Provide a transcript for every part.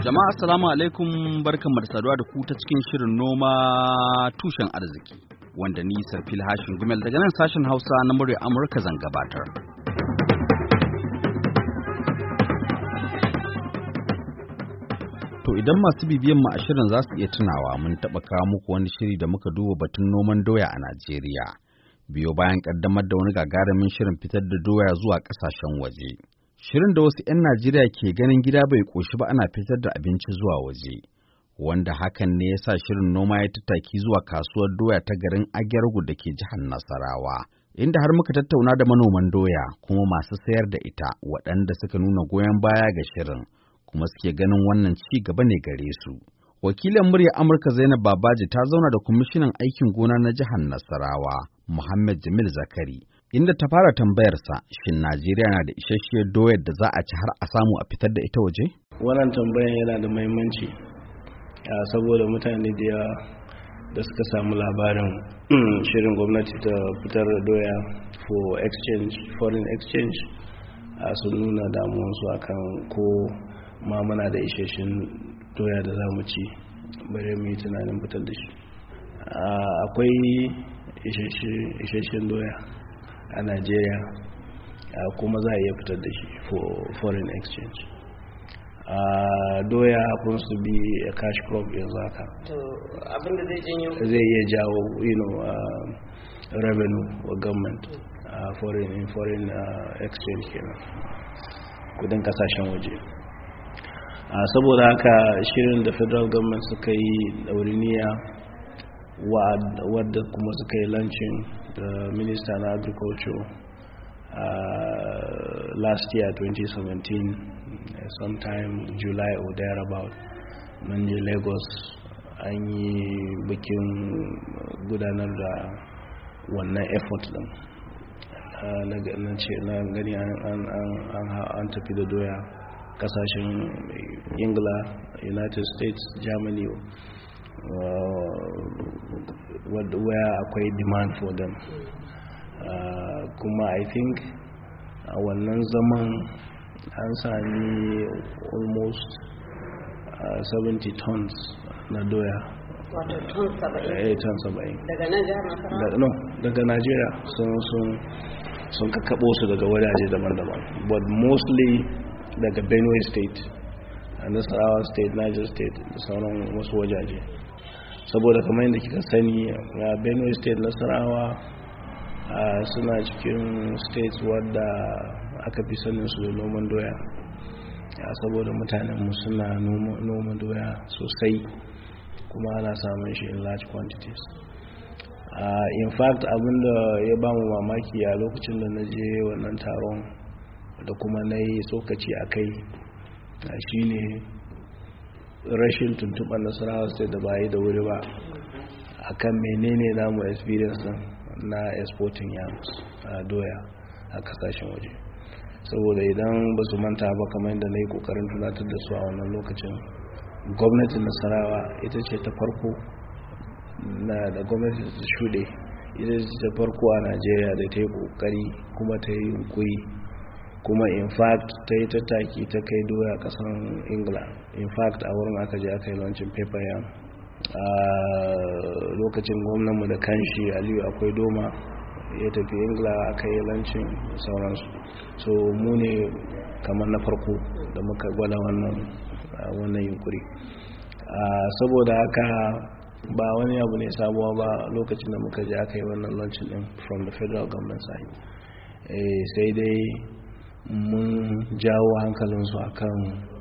Jama'a assalamu alaikum, barkanmu da saduwa da ku ta cikin shirin noma tushen arziki wanda ni Sarfil Hashin Gumel daga nan sashen Hausa na murya Amurka zan gabatar. To idan masu bibiyan mu a shirin za su iya tunawa mun taɓa kawo muku wani shiri da muka duba batun noman doya a Najeriya. Biyo bayan ƙaddamar da wani gagarumin shirin fitar da doya zuwa ƙasashen waje. Shirin da wasu 'yan Najeriya ke ganin gida bai ƙoshi ba ana fitar da abinci zuwa waje, wanda hakan ne ya sa shirin noma ya tattaki zuwa kasuwar doya ta garin Agyargu da ke jihar Nasarawa, inda har muka tattauna da manoman doya kuma masu sayar da ita waɗanda suka nuna goyon baya ga shirin, kuma suke ganin wannan ci gaba ne gare su. Wakilin murya Amurka Zainab Babaji ta zauna da kwamishinan aikin gona na jihar Nasarawa, Muhammad Jamil Zakari, inda ta fara tambayarsa shin Najeriya na da isasshiyar doyar da za a ci har a samu a fitar da ita waje? Wannan tambayan yana da muhimmanci saboda mutane da yawa da suka samu labarin shirin gwamnati ta fitar da doya for exchange, foreign exchange, sun nuna damuwarsu akan ko ma muna da isasshen doya da za mu ci bare mu yi tunanin fitar da shi. Akwai isasshen doya a Najeriya kuma za a iya fitar da shi for foreign exchange. Doya happens to be a cash crop yanzu haka. To abinda zai iya jawo revenue wa government foreign exchange kenan, kudin kasashen waje. Saboda haka shirin da federal government suka yi dauriniya wadda kuma suka yi launching the minister na agriculture last year 2017 sometime July or thereabout, mun je Lagos an yi bikin gudanar da wannan effort din na gani an tafi da doya kasashen Ingila, United States, Germany, where akwai demand for them. Kuma I think a wannan zaman an sami almost 70 tons na doya. Wato ton 70? Daga nan jihar Nasarawa? No, daga Najeriya sun kakkaɓo su daga wajaje daban-daban, but mostly daga Benue State, Nasarawa State, Niger State da sauran wasu wajaje. Saboda kamar yadda kika sani Benue State, Nasarawa suna cikin states wadda aka fi sanin su da noman doya, saboda mutanenmu suna noman doya sosai kuma ana samun shi in large quantities. In fact abinda ya ba mu mamaki a lokacin da na je wannan taron da kuma na yi tsokaci a kai shine rashin tuntuɓar Nasarawa State da ba yi da wuri ba akan menene namu experience na exporting yams doya a kasashen waje. Saboda idan ba su manta ba kamar yadda na yi kokarin tunatar da su a wannan lokacin, gwamnatin Nasarawa ita ce ta farko da gwamnati ta shuɗe, ita ce ta farko a Najeriya da ta yi kokari kuma ta yi yunkuri kuma in fact ta yi tattaki ta kai doya kasan Ingila. In fact a wurin aka je aka yi launching paper yam a lokacin gwamnanmu da kanshi Aliyu akwai doma ya tafi Ingila aka yi launching sauransu. So mu ne kamar na farko da muka gwada wannan yunkuri. Saboda haka ba wani abu ne sabuwa ba lokacin da muka je aka yi wannan launching din from the federal government side. Sai dai mun jawo hankalinsu akan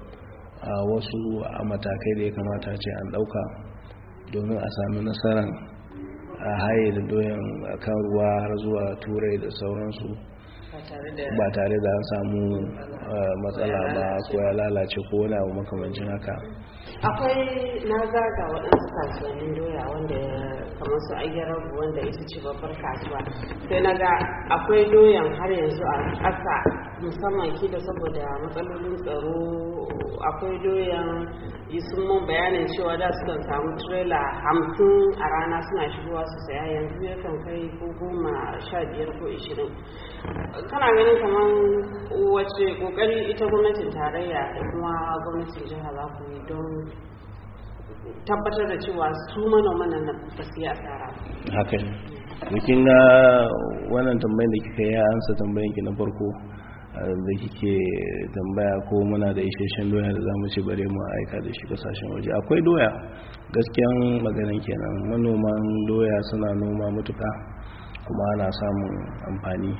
wasu matakai da ya kamata ce an ɗauka domin a sami nasarar a haye da doyan kan ruwa har zuwa turai da sauransu ba tare da an samu matsala ba ko ya lalace ko wani abu makamancin haka. akwai na zaga waɗansu kasuwannin doya wanda kamar su ayyarabu wanda ita ce babbar kasuwa, sai na ga akwai doyan har yanzu a ƙasa musamman kila saboda matsalolin tsaro. Akwai doyan yi sun mun bayanin cewa da su kan samu trailer 50 a rana suna shigowa su saya, yanzu ya kan kai ko 15 ko 20. Kana ganin kamar wace kokari ita gwamnatin tarayya da kuma gwamnatin jiha za ku yi don tabbatar da cewa su manoman nan ba su yi asara? Haka bikin ga wannan tambayin da kika yi ansa tambayin ki na farko da kike tambaya ko muna da isasshen doya da zamu ci bare mu aika da shi kasashen waje. Akwai doya, gaskiyan maganan kenan, manoman doya suna noma mutuka kuma ana samun amfani.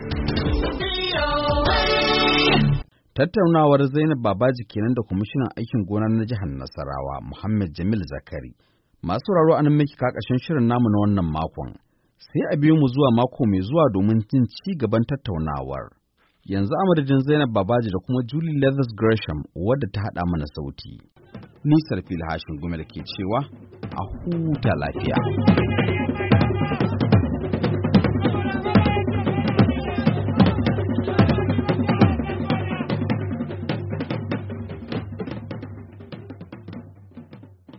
Tattaunawar Zainab Babaji kenan da kwamishinan aikin gona na jihar Nasarawa Muhammad Jamil Zakari. Masu sauraro anan miki kakashin shirin namu na wannan makon. Sai a biyo mu zuwa mako mai zuwa domin jin ci gaban tattaunawar. Yanzu a madadin Zainab Babaji da kuma Julie Leathers Gresham wadda ta haɗa mana sauti. Nisar Fil Hashin Gumel ke cewa a huta lafiya.